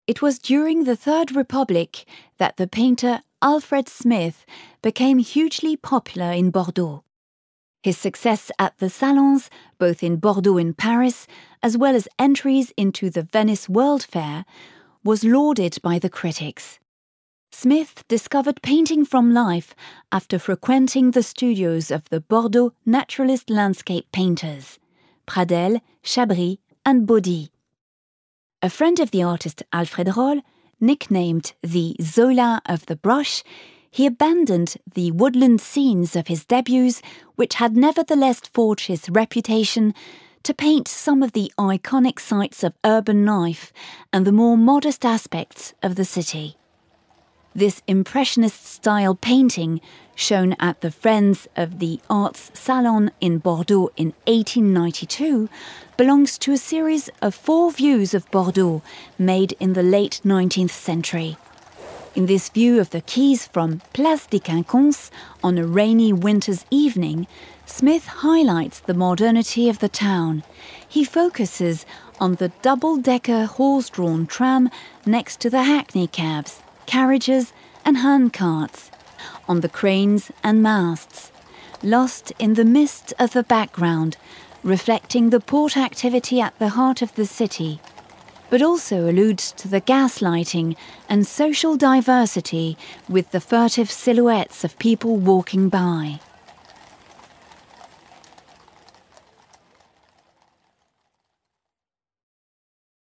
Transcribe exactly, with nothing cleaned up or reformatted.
It was during the Third Republic that the painter Alfred Smith became hugely popular in Bordeaux. His success at the salons, both in Bordeaux and Paris, as well as entries into the Venice World Fair, was lauded by the critics. Smith discovered painting from life after frequenting the studios of the Bordeaux naturalist landscape painters, Pradel, Chabry, and Baudy. A friend of the artist Alfred Roll, nicknamed the Zola of the brush, he abandoned the woodland scenes of his debuts, which had nevertheless forged his reputation, to paint some of the iconic sights of urban life and the more modest aspects of the city. This Impressionist-style painting, shown at the Friends of the Arts Salon in Bordeaux in eighteen ninety-two, belongs to a series of four views of Bordeaux made in the late nineteenth century. In this view of the quays from Place des Quinconces on a rainy winter's evening, Smith highlights the modernity of the town. He focuses on the double-decker horse-drawn tram next to the hackney cabs, carriages and handcarts, on the cranes and masts, lost in the mist of the background, reflecting the port activity at the heart of the city, but also alludes to the gaslighting and social diversity with the furtive silhouettes of people walking by.